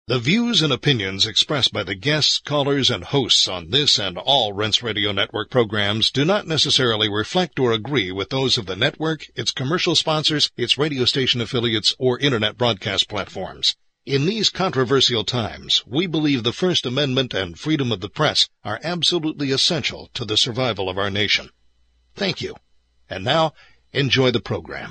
The views and opinions expressed by the guests, callers, and hosts on this and all Rense Radio Network programs do not necessarily reflect or agree with those of the network, its commercial sponsors, its radio station affiliates, or internet broadcast platforms. In these controversial times, we believe the First Amendment and freedom of the press are absolutely essential to the survival of our nation. Thank you. And now, enjoy the program.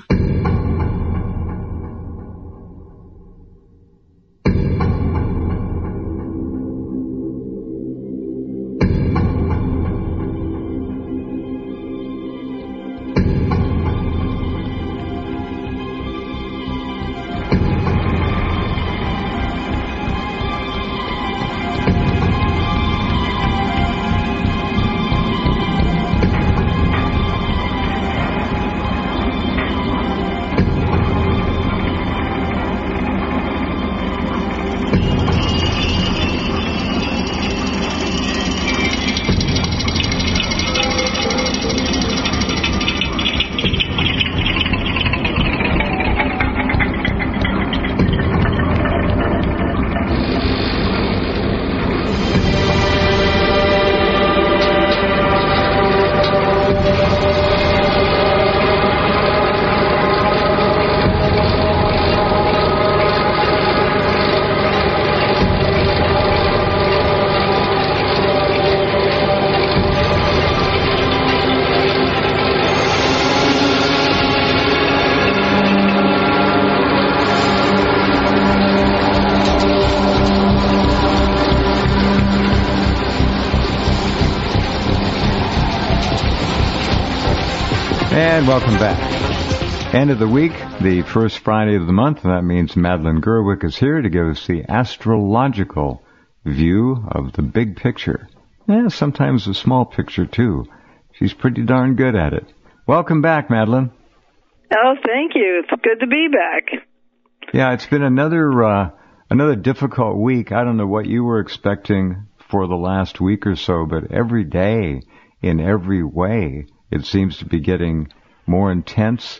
And welcome back. End of the week, the first Friday of the month, and that means Madeline Gerwick is here to give us the astrological view of the big picture. Yeah, sometimes the small picture, too. She's pretty darn good at it. Welcome back, Madeline. Oh, thank you. It's good to be back. Yeah, it's been another difficult week. I don't know what you were expecting for the last week or so, but every day, in every way, it seems to be getting more intense,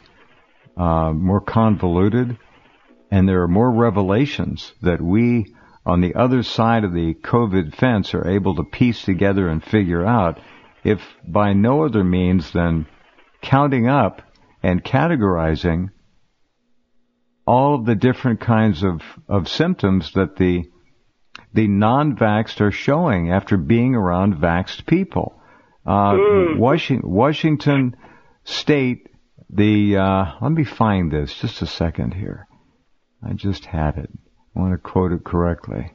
more convoluted, and there are more revelations that we, on the other side of the COVID fence, are able to piece together and figure out, if by no other means than counting up and categorizing all of the different kinds of symptoms that the non-vaxxed are showing after being around vaxxed people. Washington State, let me find this, just a second here. I just had it. I want to quote it correctly.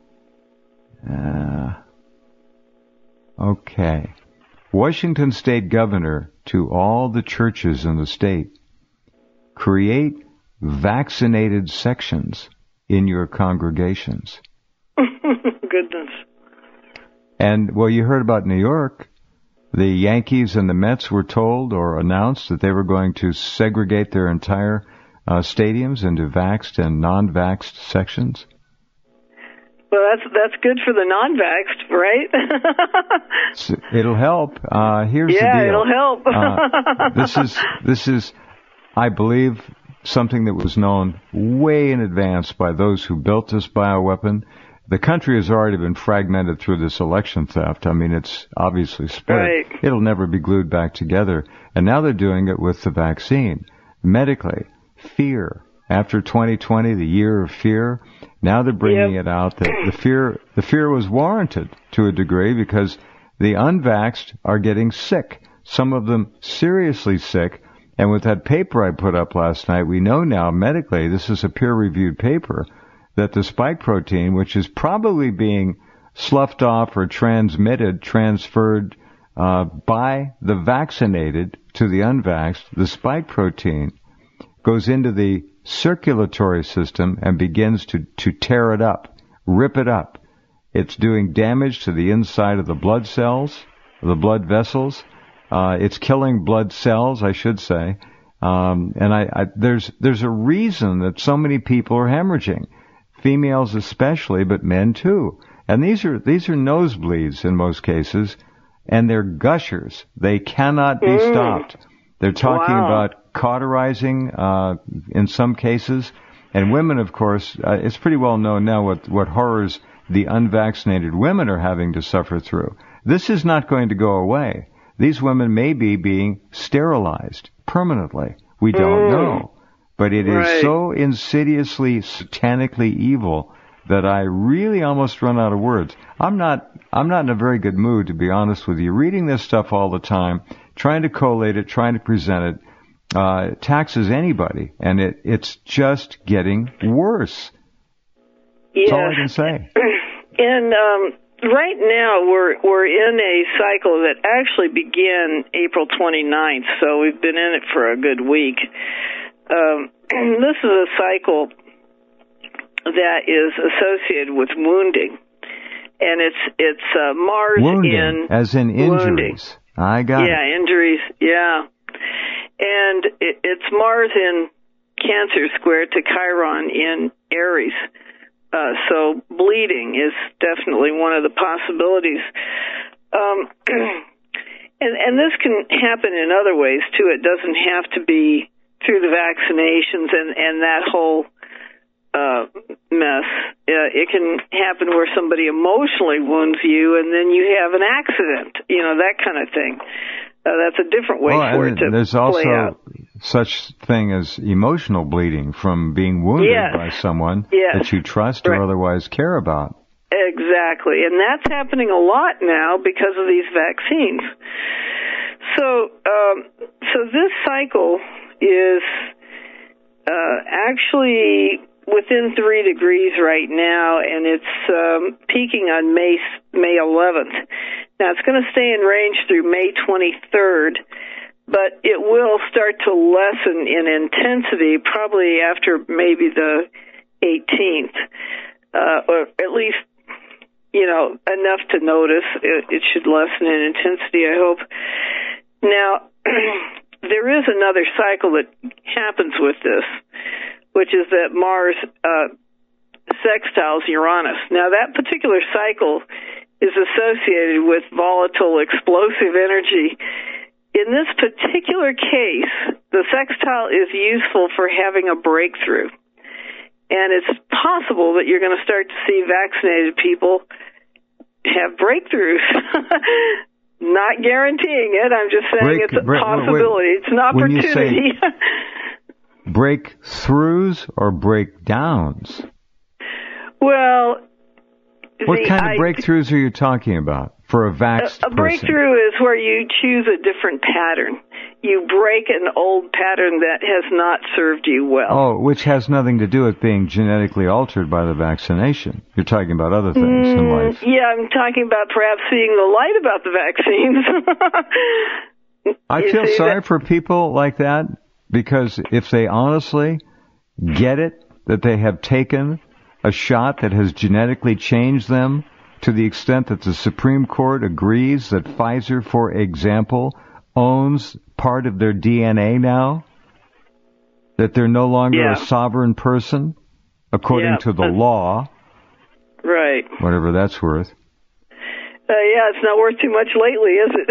Okay. Washington State Governor to all the churches in the state, create vaccinated sections in your congregations. Goodness. And, well, you heard about New York. The Yankees and the Mets were told or announced that they were going to segregate their entire stadiums into vaxxed and non-vaxxed sections. Well, that's good for the non-vaxxed, right? It'll help. Here's the deal. Yeah, it'll help. This is, I believe, something that was known way in advance by those who built this bioweapon. The country has already been fragmented through this election theft. I mean, it's obviously split. Right. It'll never be glued back together. And now they're doing it with the vaccine. Medically, fear. After 2020, the year of fear, now they're bringing it out that the fear was warranted to a degree because the unvaxxed are getting sick. Some of them seriously sick. And with that paper I put up last night, we know now medically, this is a peer-reviewed paper, that the spike protein, which is probably being sloughed off or transferred by the vaccinated to the unvaxxed, the spike protein goes into the circulatory system and begins to tear it up, rip it up. It's doing damage to the inside of the blood cells, the blood vessels. It's killing blood cells, I should say. There's a reason that so many people are hemorrhaging. Females especially, but men too. And these are nosebleeds in most cases, and they're gushers. They cannot be stopped. They're talking about cauterizing in some cases. And women, of course, it's pretty well known now what horrors the unvaccinated women are having to suffer through. This is not going to go away. These women may be being sterilized permanently. We don't know. But it is so insidiously, satanically evil that I really almost run out of words. I'm not in a very good mood, to be honest with you. Reading this stuff all the time, trying to collate it, trying to present it, taxes anybody, and it's just getting worse. That's all I can say. And right now we're in a cycle that actually began April 29th, so we've been in it for a good week. This is a cycle that is associated with wounding, and it's Mars wounding, as in injuries. Wounding. I got it. Yeah, injuries. Yeah, and it's Mars in Cancer square to Chiron in Aries. So bleeding is definitely one of the possibilities. And this can happen in other ways, too. It doesn't have to be through the vaccinations and that whole mess. It can happen where somebody emotionally wounds you and then you have an accident, that kind of thing. That's a different way for it to there's also play out. Such thing as emotional bleeding from being wounded by someone that you trust or otherwise care about. Exactly, and that's happening a lot now because of these vaccines. So this cycle is actually within 3 degrees right now, and it's peaking on May 11th. Now, it's going to stay in range through May 23rd, but it will start to lessen in intensity probably after maybe the 18th, or at least, enough to notice. It should lessen in intensity, I hope. Now, there is another cycle that happens with this, which is that Mars sextiles Uranus. Now, that particular cycle is associated with volatile, explosive energy. In this particular case, the sextile is useful for having a breakthrough. And it's possible that you're going to start to see vaccinated people have breakthroughs. Not guaranteeing it. I'm just saying it's a possibility. It's an opportunity. Breakthroughs or breakdowns? Well, what kind of breakthroughs are you talking about for a vaxxed person? A breakthrough is where you choose a different pattern. You break an old pattern that has not served you well. Oh, which has nothing to do with being genetically altered by the vaccination. You're talking about other things in life. Yeah, I'm talking about perhaps seeing the light about the vaccines. I feel sorry for people like that, because if they honestly get it, that they have taken a shot that has genetically changed them to the extent that the Supreme Court agrees that Pfizer, for example, owns part of their DNA now, that they're no longer a sovereign person, according to the law. Right. Whatever that's worth. It's not worth too much lately, is it?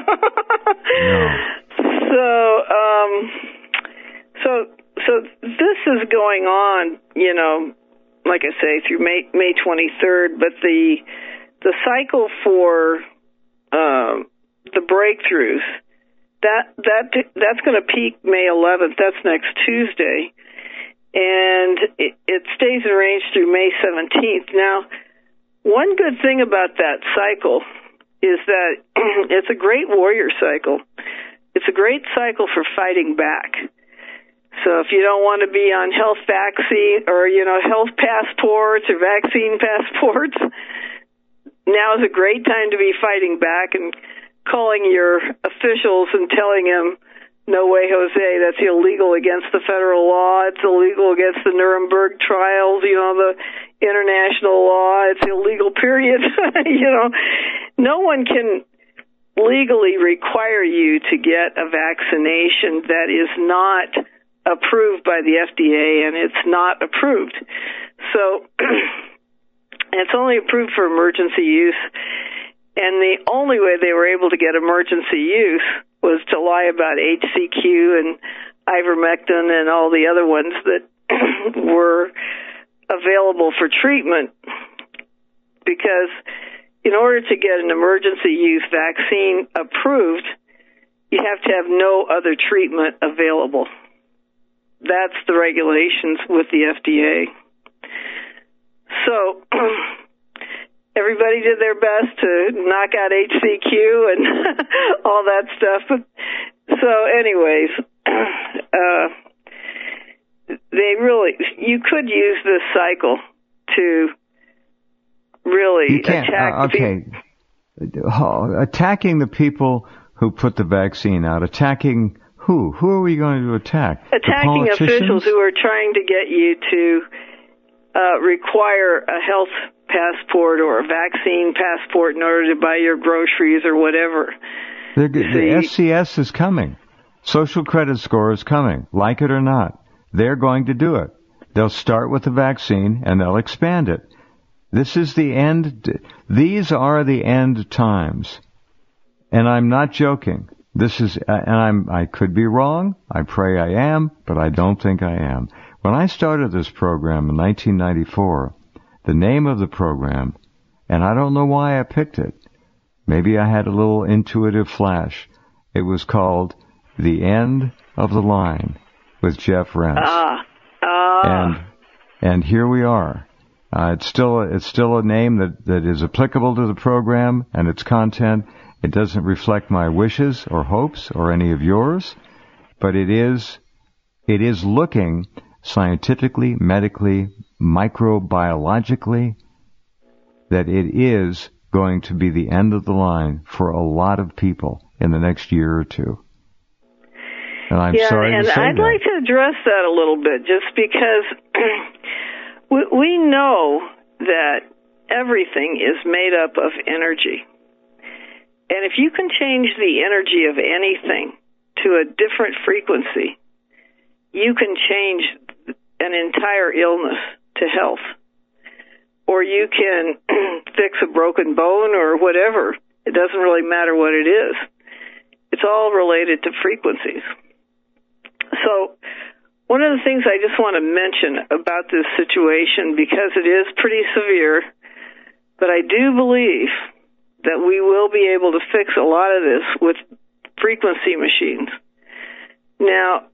No. So this is going on, like I say, through May 23rd, but the cycle for the breakthroughs, that's going to peak May 11th. That's next Tuesday, and it stays in range through May 17th. Now, one good thing about that cycle is that it's a great warrior cycle. It's a great cycle for fighting back. So if you don't want to be on health vaccine or, health passports or vaccine passports, now is a great time to be fighting back and calling your officials and telling them, no way, Jose, that's illegal against the federal law. It's illegal against the Nuremberg trials, the international law. It's illegal, period. No one can legally require you to get a vaccination that is not approved by the FDA, and it's not approved. So it's only approved for emergency use, and the only way they were able to get emergency use was to lie about HCQ and ivermectin and all the other ones that were available for treatment, because in order to get an emergency use vaccine approved, you have to have no other treatment available. That's the regulations with the FDA. So everybody did their best to knock out HCQ and all that stuff. So anyways, you could use this cycle to really attack attacking the people who put the vaccine out. Attacking who? Who are we going to attack? Attacking officials who are trying to get you to require a health passport or a vaccine passport in order to buy your groceries or whatever. The SCS is coming. Social credit score is coming. Like it or not, they're going to do it. They'll start with the vaccine and they'll expand it. This is the end. These are the end times. And I'm not joking. This is, and I could be wrong. I pray I am, but I don't think I am. When I started this program in 1994, the name of the program, and I don't know why I picked it. Maybe I had a little intuitive flash. It was called The End of the Line with Jeff Rense. And here we are. It's still a name that is applicable to the program and its content. It doesn't reflect my wishes or hopes or any of yours, but it is looking scientifically, medically, microbiologically, that it is going to be the end of the line for a lot of people in the next year or two. And I'm sorry to say that. I'd like to address that a little bit, just because we know that everything is made up of energy. And if you can change the energy of anything to a different frequency, you can change an entire illness to health. Or you can fix a broken bone or whatever. It doesn't really matter what it is. It's all related to frequencies. So one of the things I just want to mention about this situation, because it is pretty severe, but I do believe that we will be able to fix a lot of this with frequency machines. Now,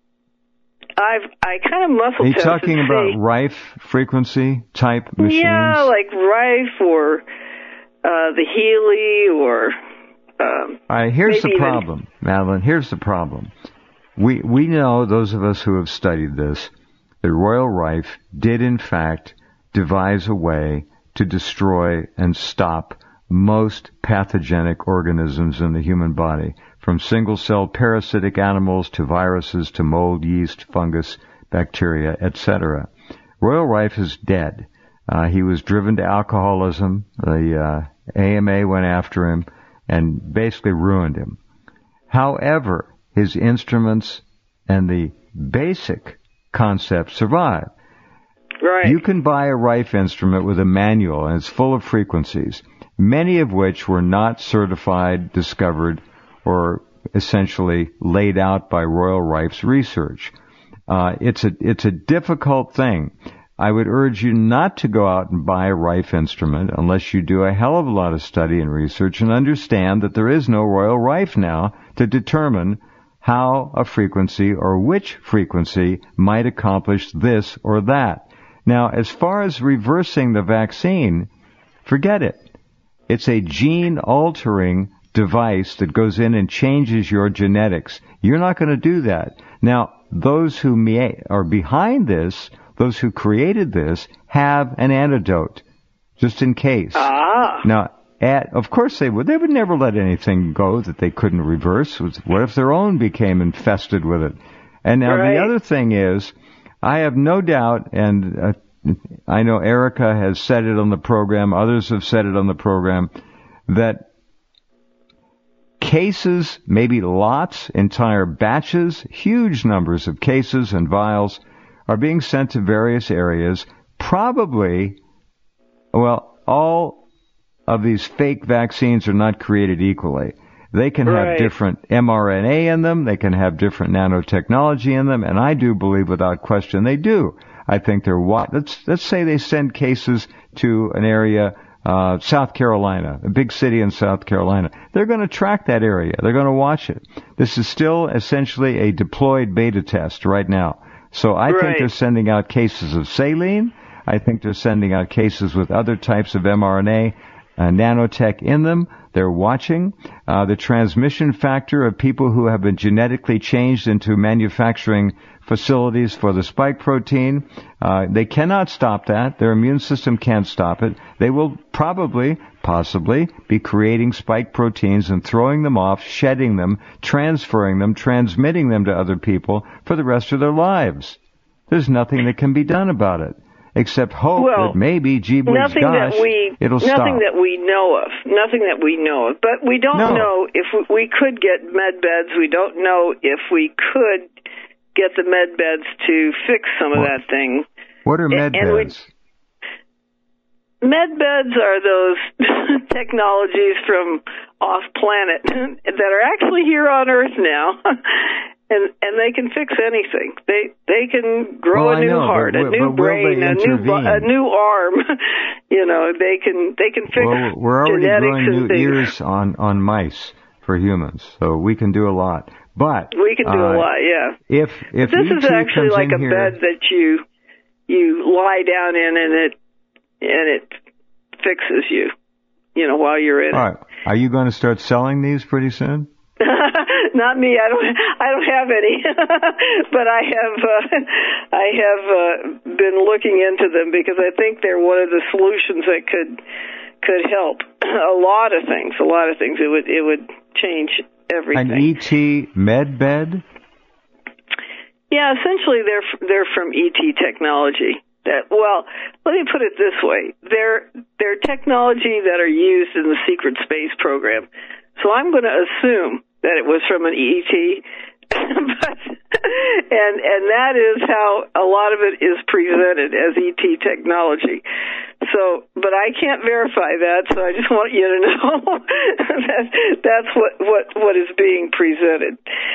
I kind of muscle tested. Are you talking about Rife frequency type machines? Yeah, like Rife or the Healy or... All right, here's the problem, Madeline. Here's the problem. We know, those of us who have studied this, that Royal Rife did in fact devise a way to destroy and stop most pathogenic organisms in the human body, from single-celled parasitic animals to viruses to mold, yeast, fungus, bacteria, etc. Royal Rife is dead. He was driven to alcoholism. The AMA went after him and basically ruined him. However, his instruments and the basic concepts survive. Right. You can buy a Rife instrument with a manual, and it's full of frequencies, many of which were not certified, discovered, or essentially laid out by Royal Rife's research. It's a difficult thing. I would urge you not to go out and buy a Rife instrument unless you do a hell of a lot of study and research and understand that there is no Royal Rife now to determine how a frequency or which frequency might accomplish this or that. Now, as far as reversing the vaccine, forget it. It's a gene-altering device that goes in and changes your genetics. You're not going to do that. Now, those who are behind this, those who created this, have an antidote, just in case. Now, of course they would. They would never let anything go that they couldn't reverse. What if their own became infested with it? And now the other thing is, I have no doubt, and I know Erica has said it on the program, others have said it on the program, that cases, maybe lots, entire batches, huge numbers of cases and vials are being sent to various areas. Probably, well, all of these fake vaccines are not created equally. They can have different mRNA in them. They can have different nanotechnology in them. And I do believe without question they do. I think they're let's say they send cases to an area, South Carolina, a big city in South Carolina. They're going to track that area. They're going to watch it. This is still essentially a deployed beta test right now. So I think they're sending out cases of saline. I think they're sending out cases with other types of mRNA, nanotech in them. They're watching the transmission factor of people who have been genetically changed into manufacturing facilities for the spike protein. They cannot stop that. Their immune system can't stop it. They will possibly be creating spike proteins and throwing them off, shedding them, transferring them, transmitting them to other people for the rest of their lives. There's nothing that can be done about it. Except hope that maybe, it'll stop. Nothing that we know of. Nothing that we know of. But we don't know if we could get med beds. We don't know if we could get the med beds to fix some of that thing. What are med beds? Med beds are those technologies from off planet that are actually here on Earth now. And they can fix anything. They can grow a new heart, a new brain, a new arm. They can fix genetics. We're already growing new ears on mice for humans, so we can do a lot. But we can do a lot, yeah. If this is actually like a bed that you lie down in, and it fixes you. While you're in it. All right. Are you going to start selling these pretty soon? Not me. I don't have any, but I have been looking into them because I think they're one of the solutions that could help a lot of things. It would change everything. An ET med bed? Yeah, essentially they're from ET technology. Let me put it this way: they're technology that are used in the secret space program. So I'm going to assume that it was from an ET, and that is how a lot of it is presented as ET technology. So, but I can't verify that, so I just want you to know that's what is being presented.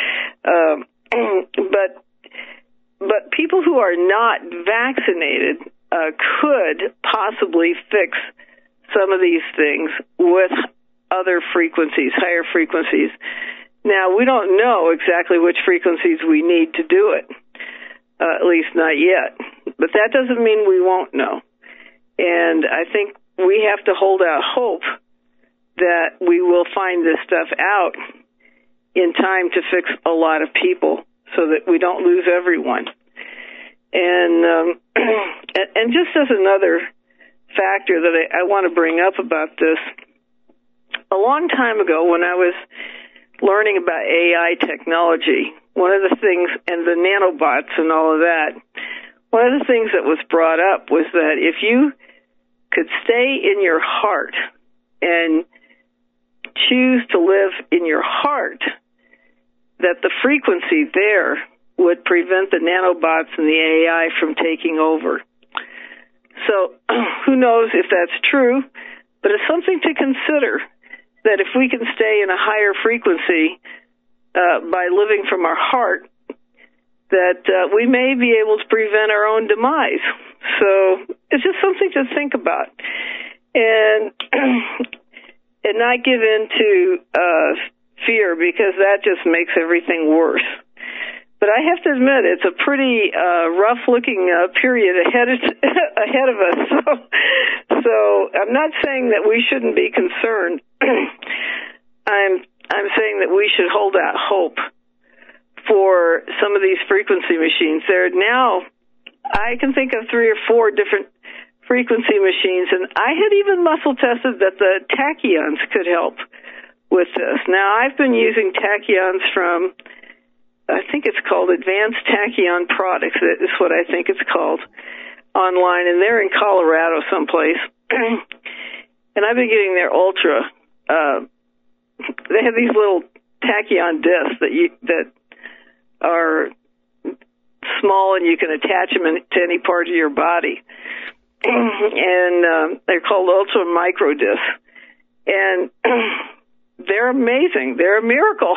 But people who are not vaccinated could possibly fix some of these things with other frequencies, higher frequencies. Now, we don't know exactly which frequencies we need to do it, at least not yet. But that doesn't mean we won't know. And I think we have to hold out hope that we will find this stuff out in time to fix a lot of people so that we don't lose everyone. And just as another factor that I want to bring up about this, a long time ago when I was learning about AI technology, one of the things, and the nanobots and all of that, one of the things that was brought up was that if you could stay in your heart and choose to live in your heart, that the frequency there would prevent the nanobots and the AI from taking over. So who knows if that's true, but it's something to consider, that if we can stay in a higher frequency by living from our heart, that we may be able to prevent our own demise. So it's just something to think about. And not give in to fear, because that just makes everything worse. But I have to admit, it's a pretty rough-looking period ahead of us. So I'm not saying that we shouldn't be concerned. I'm saying that we should hold out hope for some of these frequency machines. There now, I can think of 3 or 4 different frequency machines, and I had even muscle tested that the tachyons could help with this. Now, I've been using tachyons from, I think it's called Advanced Tachyon Products. That is what I think it's called online, and they're in Colorado someplace. And I've been getting their Ultra. They have these little tachyon discs that are small, and you can attach them to any part of your body. And they're called Ultra Micro Discs. And they're amazing. They're a miracle.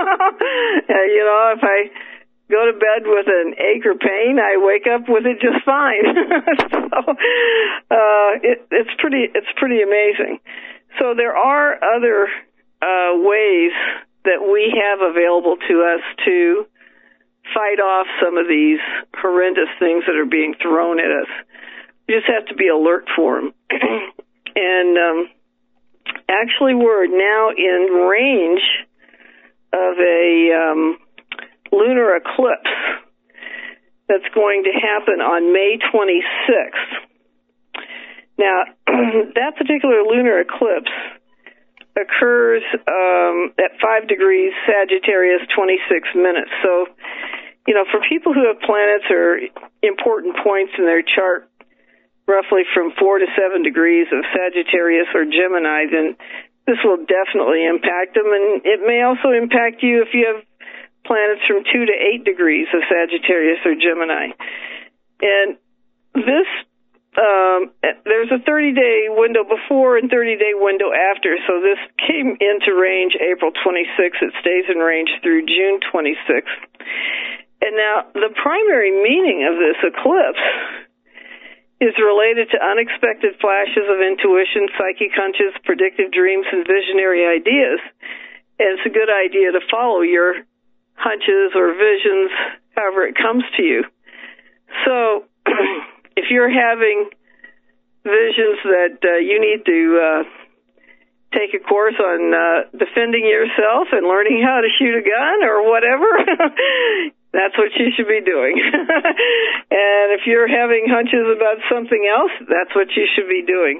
If I go to bed with an ache or pain, I wake up with it just fine. So it's pretty amazing. So there are other ways that we have available to us to fight off some of these horrendous things that are being thrown at us. You just have to be alert for them. And actually, we're now in range of a lunar eclipse that's going to happen on May 26th. Now, that particular lunar eclipse occurs at 5 degrees Sagittarius, 26 minutes. So, for people who have planets or important points in their chart, roughly from 4 to 7 degrees of Sagittarius or Gemini, then this will definitely impact them. And it may also impact you if you have planets from 2 to 8 degrees of Sagittarius or Gemini. And this, there's a 30-day window before and 30-day window after. So this came into range April 26th. It stays in range through June 26th. And now the primary meaning of this eclipse is related to unexpected flashes of intuition, psychic hunches, predictive dreams, and visionary ideas. And it's a good idea to follow your hunches or visions, however it comes to you. So if you're having visions that you need to take a course on defending yourself and learning how to shoot a gun or whatever, that's what you should be doing. And if you're having hunches about something else, that's what you should be doing.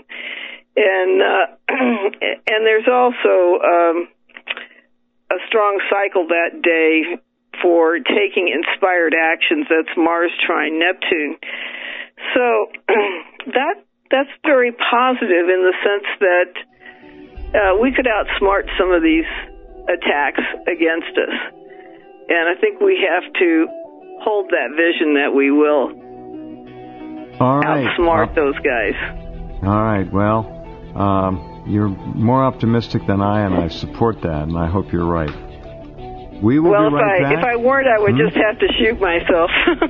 And there's also a strong cycle that day for taking inspired actions. That's Mars trine Neptune. So that's very positive in the sense that we could outsmart some of these attacks against us. And I think we have to hold that vision that we will outsmart those guys. All right. Well, you're more optimistic than I am. I support that, and I hope you're right. We will be right back. If I weren't, I would just have to shoot myself.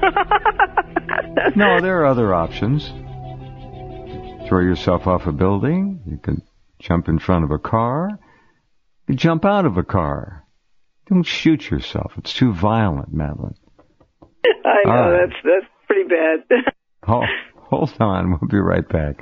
No, there are other options. Throw yourself off a building. You can jump in front of a car. You can jump out of a car. Don't shoot yourself. It's too violent, Madeline. I know, right. That's pretty bad. Hold on. We'll be right back.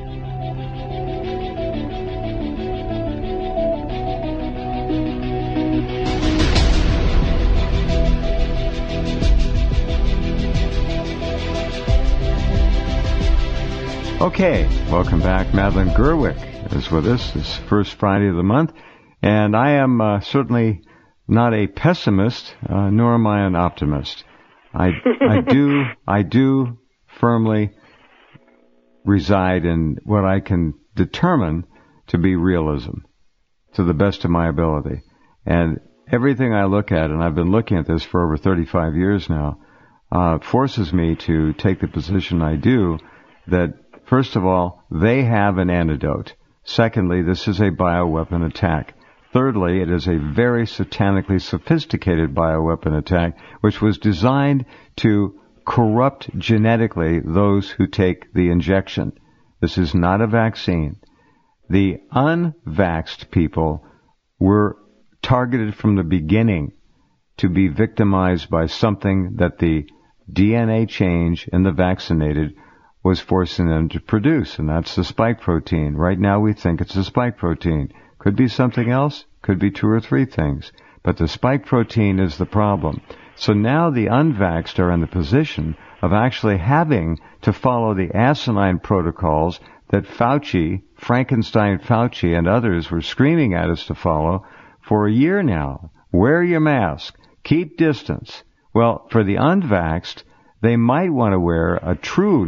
Okay, welcome back. Madeline Gerwick is with us this first Friday of the month. And I am certainly not a pessimist, nor am I an optimist. I do firmly reside in what I can determine to be realism, to the best of my ability. And everything I look at, and I've been looking at this for over 35 years now, forces me to take the position I do that, first of all, they have an antidote. Secondly, this is a bioweapon attack. Thirdly, it is a very satanically sophisticated bioweapon attack, which was designed to corrupt genetically those who take the injection. This is not a vaccine. The unvaxxed people were targeted from the beginning to be victimized by something that the DNA change in the vaccinated was forcing them to produce, and that's the spike protein. Right now we think it's the spike protein. Could be something else, could be 2 or 3 things, but the spike protein is the problem. So now the unvaxxed are in the position of actually having to follow the asinine protocols that Fauci, Frankenstein Fauci, and others were screaming at us to follow for a year now. Wear your mask. Keep distance. Well, for the unvaxxed, they might want to wear a true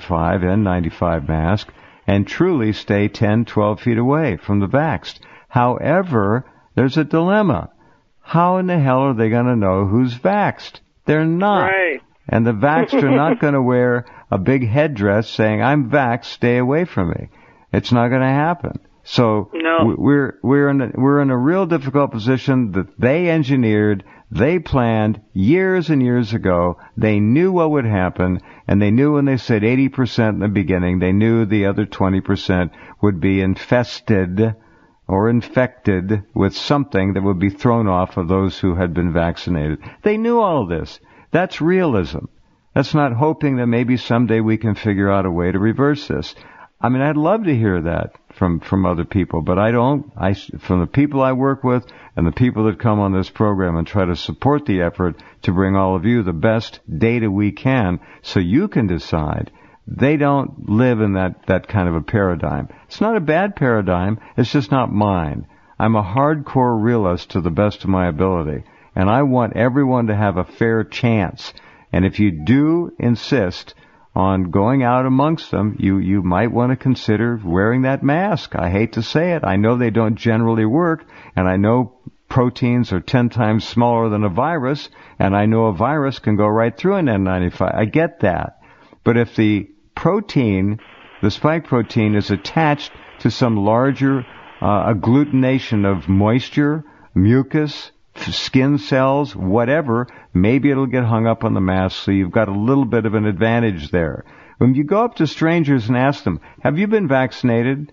N95 mask and truly stay 10, 12 feet away from the vaxxed. However, there's a dilemma. How in the hell are they going to know who's vaxxed? They're not. Right. And the vaxxed are not going to wear a big headdress saying, I'm vaxxed, stay away from me. It's not going to happen. So no. we're in a real difficult position that they engineered, they planned years and years ago. They knew what would happen, and they knew when they said 80% in the beginning, they knew the other 20% would be infested or infected with something that would be thrown off of those who had been vaccinated. They knew all of this. That's realism. That's not hoping that maybe someday we can figure out a way to reverse this. I mean, I'd love to hear that from other people, but I don't. From the people I work with and the people that come on this program and try to support the effort to bring all of you the best data we can so you can decide. They don't live in that kind of a paradigm. It's not a bad paradigm. It's just not mine. I'm a hardcore realist to the best of my ability, and I want everyone to have a fair chance. And if you do insist on going out amongst them, you might want to consider wearing that mask. I hate to say it. I know they don't generally work, and I know proteins are 10 times smaller than a virus, and I know a virus can go right through an N95. I get that. But if the protein, the spike protein, is attached to some larger agglutination of moisture, mucus, skin cells, whatever, maybe it'll get hung up on the mask, so you've got a little bit of an advantage there. When you go up to strangers and ask them, have you been vaccinated?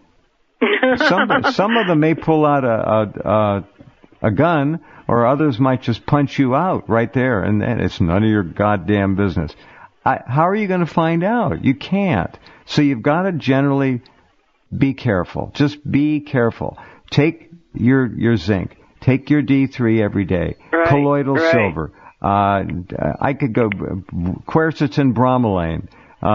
Some of them may pull out a gun, or others might just punch you out right there, and it's none of your goddamn business. How are you going to find out? You can't. So you've got to generally be careful. Just be careful. Take your zinc. Take your D3 every day. Right, colloidal silver. I could go quercetin bromelain,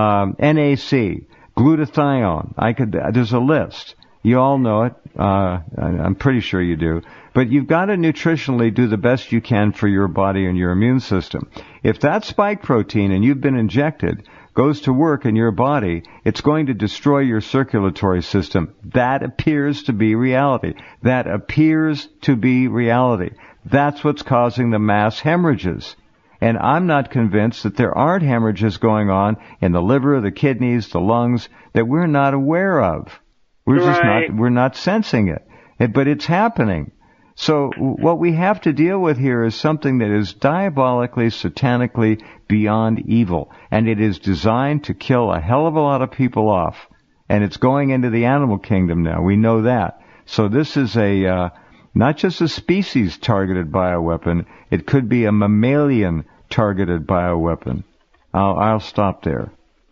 NAC, glutathione. There's a list. You all know it. I'm pretty sure you do. But you've got to nutritionally do the best you can for your body and your immune system. If that spike protein, and you've been injected, goes to work in your body, it's going to destroy your circulatory system. That appears to be reality. That appears to be reality. That's what's causing the mass hemorrhages. And I'm not convinced that there aren't hemorrhages going on in the liver, the kidneys, the lungs, that we're not aware of. We're not sensing it. But it's happening. So what we have to deal with here is something that is diabolically, satanically beyond evil. And it is designed to kill a hell of a lot of people off. And it's going into the animal kingdom now. We know that. So this is not just a species-targeted bioweapon. It could be a mammalian-targeted bioweapon. I'll stop there.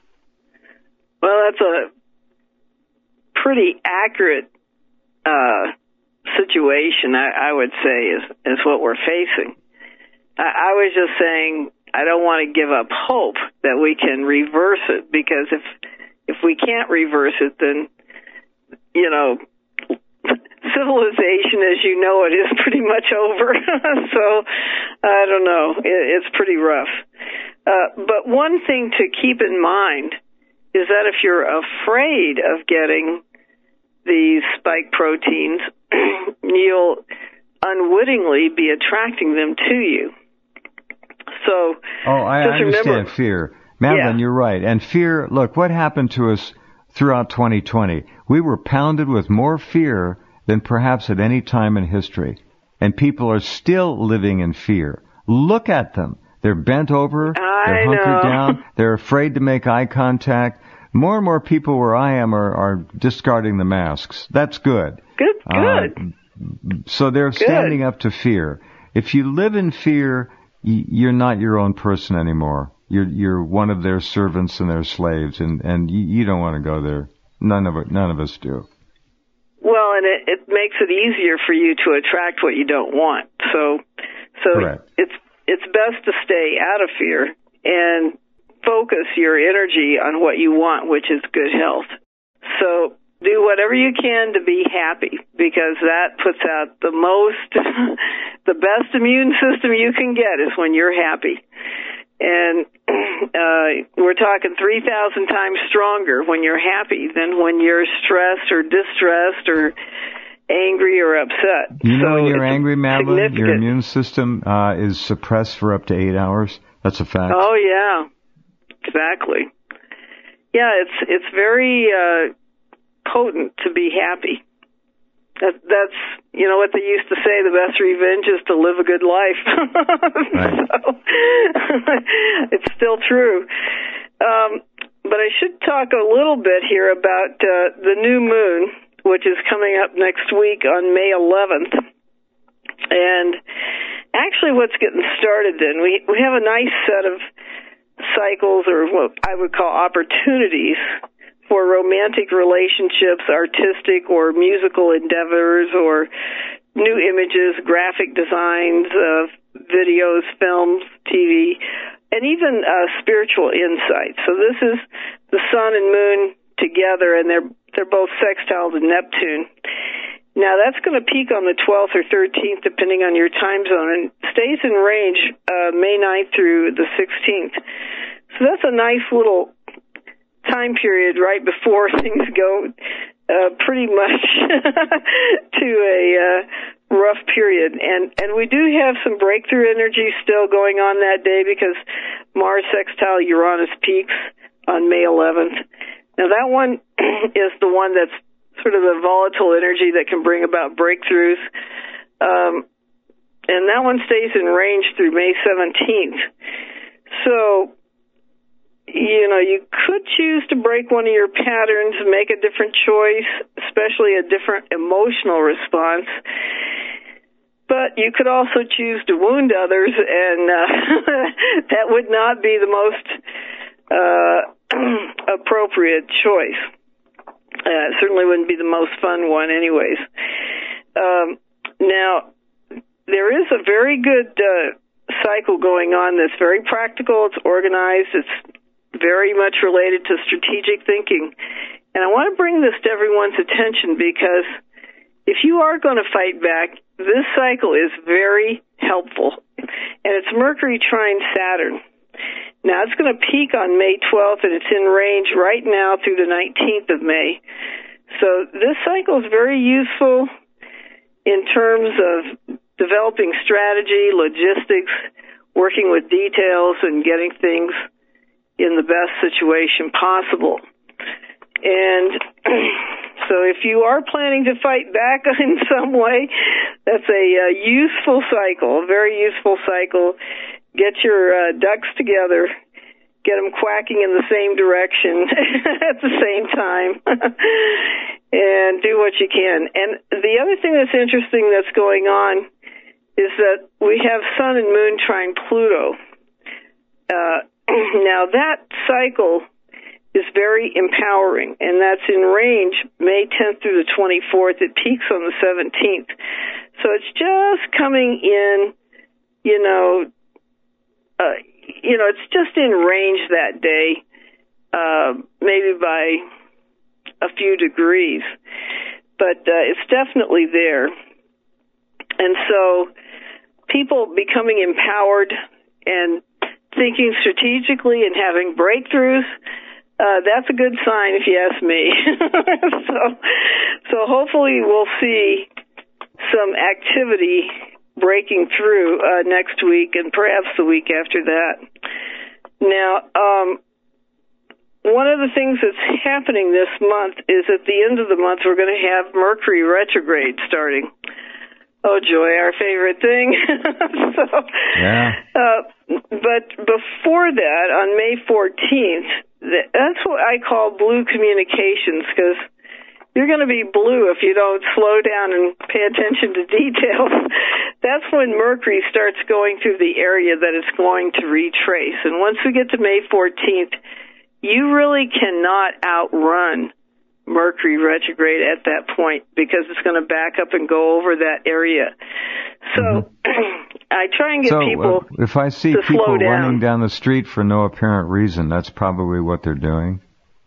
Well, that's a pretty accurate situation, I would say, is what we're facing. I was just saying I don't want to give up hope that we can reverse it, because if we can't reverse it, then, civilization as you know it is pretty much over. So, I don't know. It's pretty rough. But one thing to keep in mind is that if you're afraid of getting these spike proteins, you'll unwittingly be attracting them to you. So, I understand remember, fear. Madeline, yeah. You're right. And fear, look, what happened to us throughout 2020? We were pounded with more fear than perhaps at any time in history. And people are still living in fear. Look at them. They're bent over. They're hunkered down. They're afraid to make eye contact. More and more people where I am are discarding the masks. That's good. Good. So they're standing up to fear. If you live in fear, you're not your own person anymore. You're one of their servants and their slaves, and you don't want to go there. None of us do. Well, and it makes it easier for you to attract what you don't want. So Correct. It's best to stay out of fear and focus your energy on what you want, which is good health. So do whatever you can to be happy, because that puts out the best immune system you can get is when you're happy. And we're talking 3,000 times stronger when you're happy than when you're stressed or distressed or angry or upset. You know, when you're angry, Madeline, your immune system is suppressed for up to 8 hours. That's a fact. Oh, yeah. Exactly. Yeah, it's very potent to be happy. That's, you know, what they used to say, the best revenge is to live a good life. Right. So, it's still true. But I should talk a little bit here about the new moon, which is coming up next week on May 11th. And actually what's getting started then, we have a nice set of cycles, or what I would call opportunities, for romantic relationships, artistic or musical endeavors, or new images, graphic designs, videos, films, TV, and even spiritual insight. So this is the sun and moon together, and they're both sextile to Neptune. Now that's going to peak on the 12th or 13th, depending on your time zone, and stays in range May 9th through the 16th. So that's a nice little time period right before things go pretty much to a rough period. And we do have some breakthrough energy still going on that day, because Mars sextile Uranus peaks on May 11th. Now that one is the one that's sort of the volatile energy that can bring about breakthroughs. And that one stays in range through May 17th. So, you know, you could choose to break one of your patterns, make a different choice, especially a different emotional response. But you could also choose to wound others, and that would not be the most appropriate choice. It certainly wouldn't be the most fun one anyways. Now, there is a very good cycle going on that's very practical, it's organized, it's very much related to strategic thinking. And I want to bring this to everyone's attention, because if you are going to fight back, this cycle is very helpful. And it's Mercury trine Saturn. Now, it's going to peak on May 12th, and it's in range right now through the 19th of May. So this cycle is very useful in terms of developing strategy, logistics, working with details, and getting things in the best situation possible. And so if you are planning to fight back in some way, that's a useful cycle, a very useful cycle. Get your ducks together, get them quacking in the same direction at the same time, and do what you can. And the other thing that's interesting that's going on is that we have Sun and Moon trine Pluto. Now, that cycle is very empowering, and that's in range May 10th through the 24th. It peaks on the 17th. So it's just coming in, it's just in range that day, maybe by a few degrees. But it's definitely there. And so people becoming empowered and thinking strategically and having breakthroughs, that's a good sign if you ask me. So hopefully we'll see some activity breaking through next week and perhaps the week after that. Now, one of the things that's happening this month is at the end of the month we're going to have Mercury retrograde starting. Oh, joy, our favorite thing. But before that, on May 14th, that's what I call blue communications, because you're going to be blue if you don't slow down and pay attention to details. That's when Mercury starts going through the area that it's going to retrace. And once we get to May 14th, you really cannot outrun Mercury retrograde at that point, because it's going to back up and go over that area. So I try and get people if I see to people slow down. Running down the street for no apparent reason, that's probably what they're doing.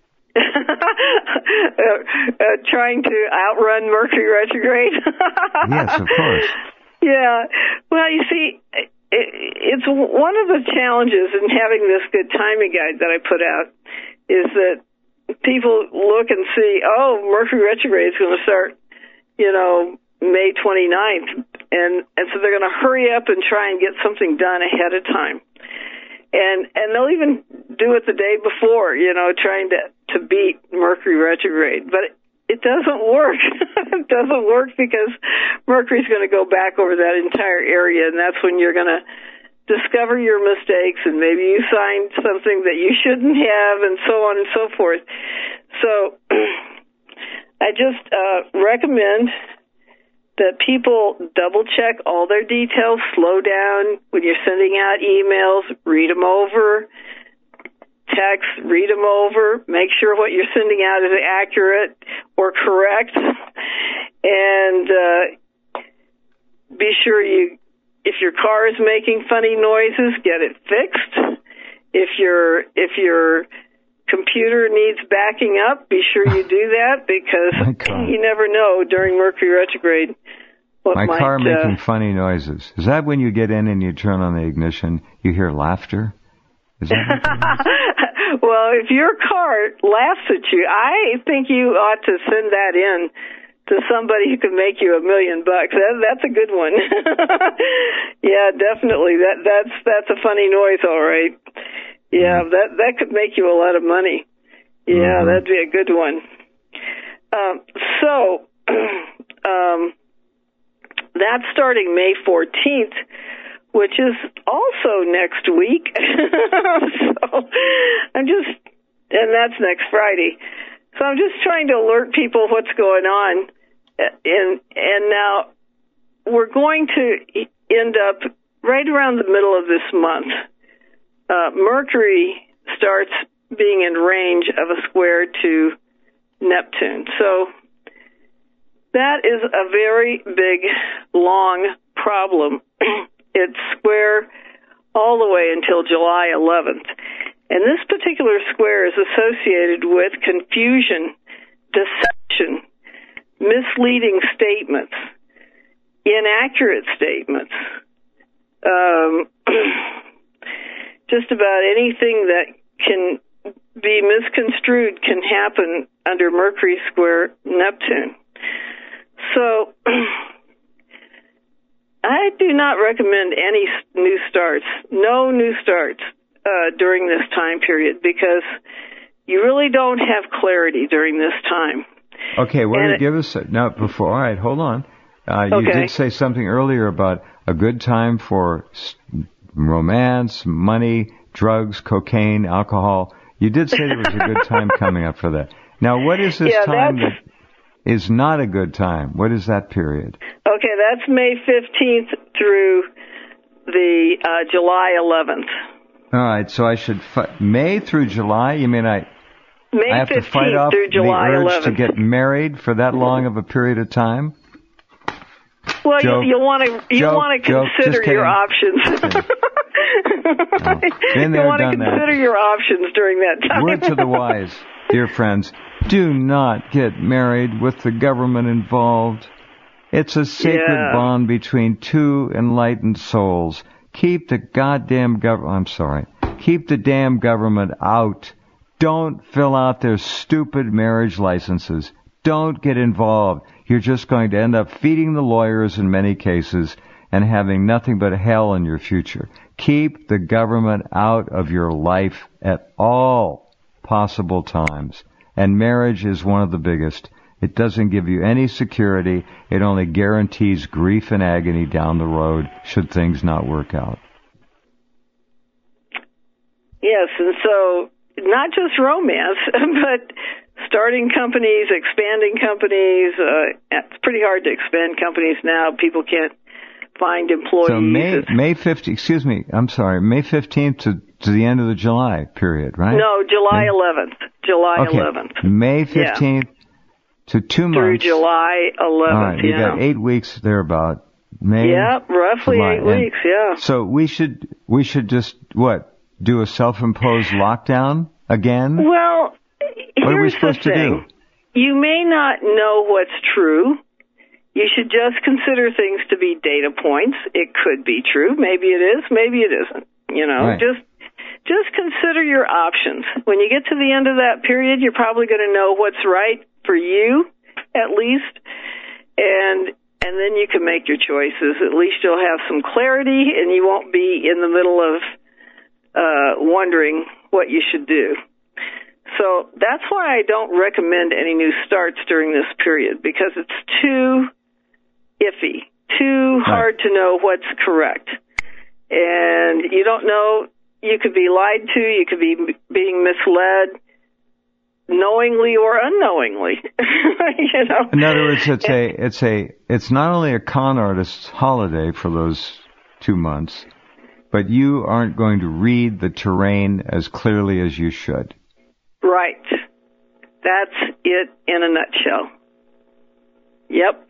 Trying to outrun Mercury retrograde. Yes, of course. Yeah. Well, you see, it's one of the challenges in having this good timing guide that I put out is that people look and see, oh, Mercury retrograde is going to start, May 29th. And so they're going to hurry up and try and get something done ahead of time. And they'll even do it the day before, trying to beat Mercury retrograde. But it doesn't work. It doesn't work because Mercury's going to go back over that entire area, and that's when you're going to discover your mistakes, and maybe you signed something that you shouldn't have, and so on and so forth. So I just recommend that people double-check all their details, slow down when you're sending out emails, read them over, text, read them over, make sure what you're sending out is accurate or correct, and be sure if your car is making funny noises, get it fixed. If your computer needs backing up, be sure you do that, because you never know during Mercury retrograde what my car making funny noises. Is that when you get in and you turn on the ignition, you hear laughter? Is that Well, if your car laughs at you, I think you ought to send that in to somebody who can make you $1 million. That's a good one. Yeah, definitely. That's a funny noise, all right. Yeah, that could make you a lot of money. Yeah, that'd be a good one. That's starting May 14th, which is also next week. And that's next Friday. So I'm just trying to alert people what's going on. And now we're going to end up right around the middle of this month. Mercury starts being in range of a square to Neptune. So that is a very big, long problem. It's square all the way until July 11th. And this particular square is associated with confusion, deception, misleading statements, inaccurate statements, just about anything that can be misconstrued can happen under Mercury square Neptune. So I do not recommend any new starts, no new starts during this time period, because you really don't have clarity during this time. Okay, give us now before. All right, hold on. You did say something earlier about a good time for romance, money, drugs, cocaine, alcohol. You did say there was a good time coming up for that. Now, what is this time that is not a good time? What is that period? Okay, that's May 15th through the July 11th. All right, so I should May through July. You mean I have to fight off the urge to get married for that long of a period of time? Well, you'll want to consider your options. You want to consider your options during that time. Word to the wise, dear friends: do not get married with the government involved. It's a sacred bond between two enlightened souls. Keep the goddamn keep the damn government out. Don't fill out their stupid marriage licenses. Don't get involved. You're just going to end up feeding the lawyers in many cases and having nothing but hell in your future. Keep the government out of your life at all possible times. And marriage is one of the biggest. It doesn't give you any security. It only guarantees grief and agony down the road should things not work out. Yes, and so not just romance, but starting companies, expanding companies. It's pretty hard to expand companies now. People can't find employees. So May 15th, excuse me, I'm sorry, May 15th to the end of the July period, right? No, July 11th. July 11th. May 15th to 2 months. Through July 11th, all right, you got 8 weeks thereabout. May, roughly July. 8 weeks, So we should just, do a self-imposed lockdown again? Well, what are we supposed to do? You may not know what's true. You should just consider things to be data points. It could be true. Maybe it is. Maybe it isn't. Right. Just consider your options. When you get to the end of that period, you're probably going to know what's right for you, at least, and then you can make your choices. At least you'll have some clarity, and you won't be in the middle of wondering what you should do. So that's why I don't recommend any new starts during this period, because it's too iffy, too hard to know what's correct. And you don't know, you could be lied to, you could be being misled, knowingly or unknowingly. You know? In other words, it's not only a con artist's holiday for those 2 months, but you aren't going to read the terrain as clearly as you should. Right. That's it in a nutshell. Yep.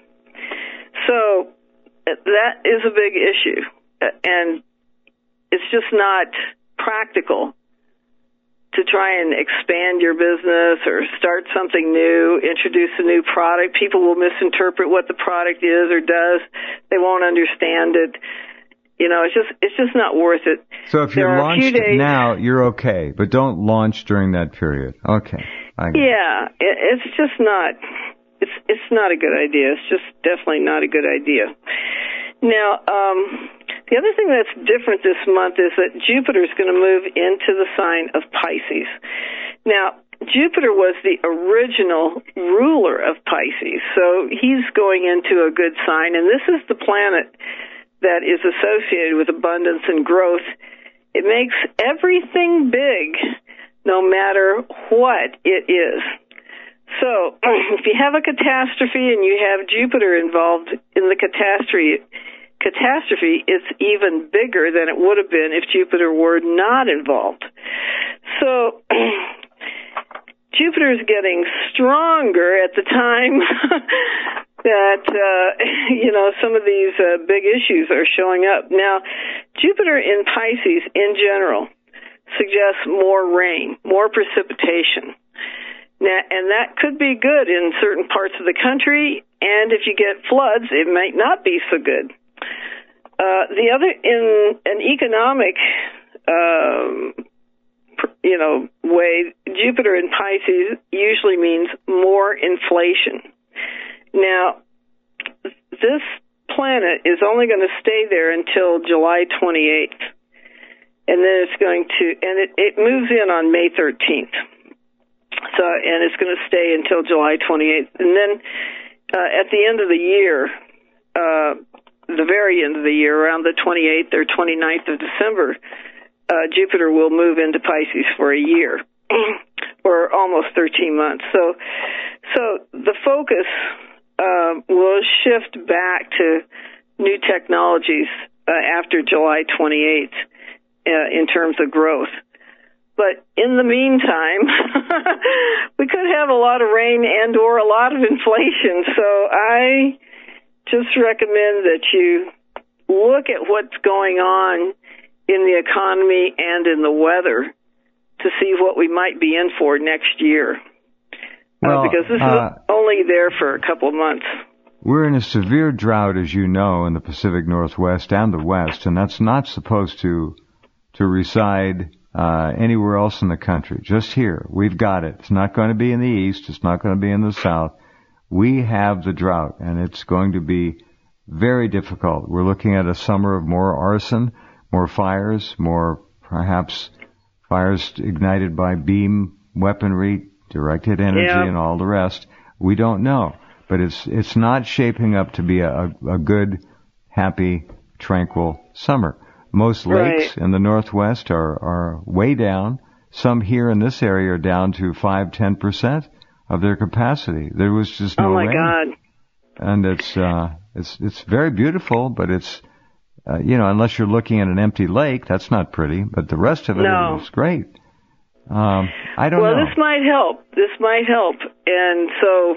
So that is a big issue, and it's just not practical to try and expand your business or start something new, introduce a new product. People will misinterpret what the product is or does. They won't understand it. You know, it's just not worth it. So if you're launched now, you're okay, but don't launch during that period. Okay. Yeah, it's just not. It's not a good idea. It's just definitely not a good idea. Now, the other thing that's different this month is that Jupiter is going to move into the sign of Pisces. Now, Jupiter was the original ruler of Pisces, so he's going into a good sign, and this is the planet that is associated with abundance and growth. It makes everything big, no matter what it is. So, if you have a catastrophe and you have Jupiter involved in the catastrophe, it's even bigger than it would have been if Jupiter were not involved. So, Jupiter is getting stronger at the time that, some of these big issues are showing up. Now, Jupiter in Pisces, in general, suggests more rain, more precipitation. Now, and that could be good in certain parts of the country, and if you get floods, it might not be so good. The other, in an economic, way, Jupiter in Pisces usually means more inflation. Now, this planet is only going to stay there until July 28th, and then it's going to, and it moves in on May 13th. So, and it's going to stay until July 28th. And then at the end of the year, the very end of the year, around the 28th or 29th of December, Jupiter will move into Pisces for a year, or almost 13 months. So the focus will shift back to new technologies after July 28th in terms of growth. But in the meantime, we could have a lot of rain and or a lot of inflation. So I just recommend that you look at what's going on in the economy and in the weather to see what we might be in for next year. Because this is only there for a couple of months. We're in a severe drought, as you know, in the Pacific Northwest and the West, and that's not supposed to reside anywhere else in the country. Just here. We've got it. It's not going to be in the East. It's not going to be in the South. We have the drought, and it's going to be very difficult. We're looking at a summer of more arson, more fires, more perhaps fires ignited by beam weaponry, directed energy, and all the rest. We don't know. But it's not shaping up to be a good, happy, tranquil summer. Most lakes in the Northwest are way down. Some here in this area are down to 5-10% of their capacity. There was just no rain. Oh my God! And it's very beautiful, but it's unless you're looking at an empty lake, that's not pretty. But the rest of it is great. I don't know. Well, this might help, and so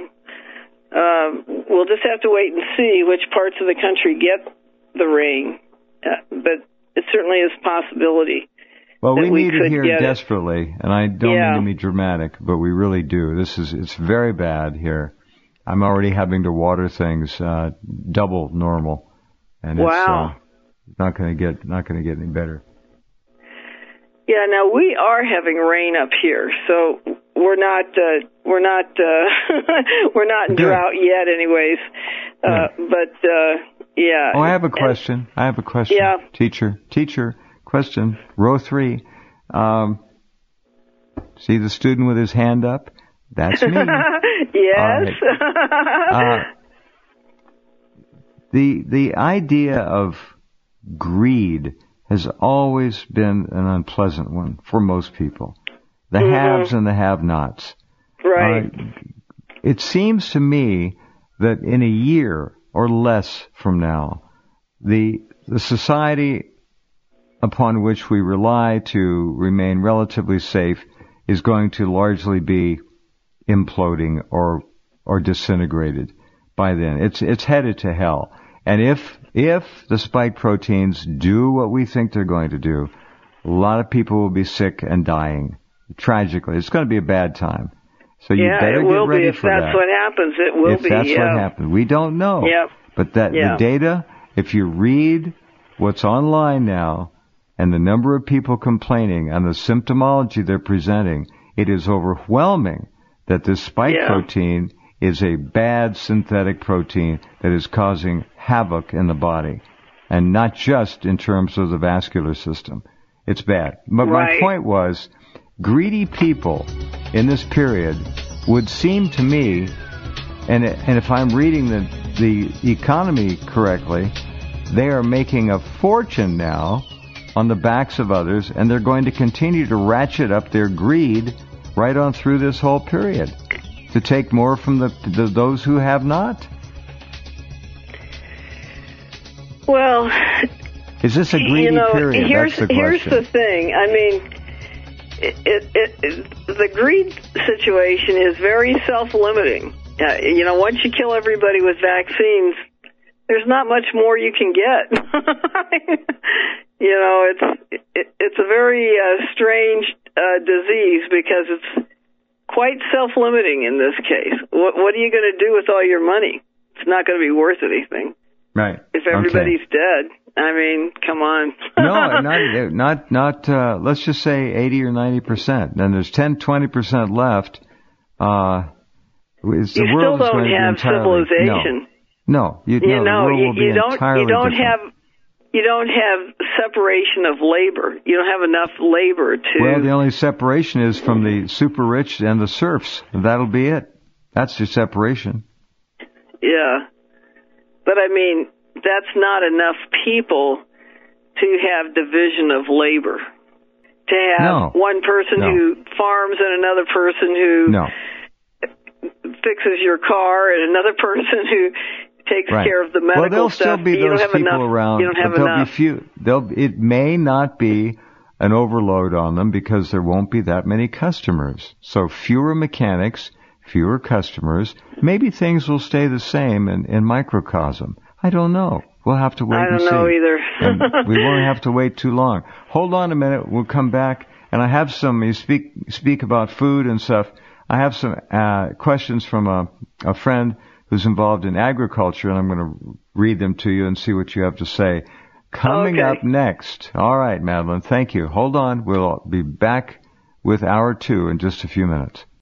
we'll just have to wait and see which parts of the country get the rain. But it certainly is a possibility. Well, we need it here desperately, and I don't mean to be dramatic, but we really do. It's very bad here. I'm already having to water things double normal, and it's not going to get any better. Yeah, now we are having rain up here, so we're not in drought yet, anyways. Yeah. Oh, I have a question. Yeah. Teacher, question. Row 3. See the student with his hand up? That's me. Yes. The idea of greed has always been an unpleasant one for most people. The haves and the have-nots. Right. It seems to me that in a year or less from now, the society upon which we rely to remain relatively safe is going to largely be imploding or disintegrated by then. It's headed to hell. And if the spike proteins do what we think they're going to do, a lot of people will be sick and dying. Tragically. It's going to be a bad time. So you better get ready for that. If that's what happens, it will be. If that's what happens. We don't know. Yep. But the data, if you read what's online now and the number of people complaining and the symptomology they're presenting, it is overwhelming that this spike protein is a bad synthetic protein that is causing havoc in the body, and not just in terms of the vascular system. It's bad. But my point was, greedy people in this period would seem to me, and if I'm reading the economy correctly, they are making a fortune now on the backs of others, and they're going to continue to ratchet up their greed right on through this whole period to take more from those who have not. Well, is this a greedy period? That's the question. Here's the thing. I mean, the greed situation is very self-limiting. Once you kill everybody with vaccines, there's not much more you can get. It's a very strange disease because it's quite self-limiting in this case. What are you going to do with all your money? It's not going to be worth anything. Right. If everybody's dead, I mean, come on. No, not. Let's just say 80 or 90%. Then there's 10-20% left. You still don't have civilization. No, you don't have separation of labor. You don't have enough labor to. Well, the only separation is from the super rich and the serfs. That'll be it. That's your separation. Yeah. But I mean, that's not enough people to have division of labor. To have one person who farms and another person who fixes your car and another person who takes care of the medical stuff. Well, there'll stuff. Still be those people around. You don't have enough. It may not be an overload on them because there won't be that many customers. So fewer mechanics, fewer customers. Maybe things will stay the same in microcosm. I don't know. We'll have to wait and see. I don't know either. And we won't have to wait too long. Hold on a minute. We'll come back. And I have some, you speak about food and stuff. I have some questions from a friend who's involved in agriculture, and I'm going to read them to you and see what you have to say. Coming up next. All right, Madeline, thank you. Hold on. We'll be back with hour 2 in just a few minutes.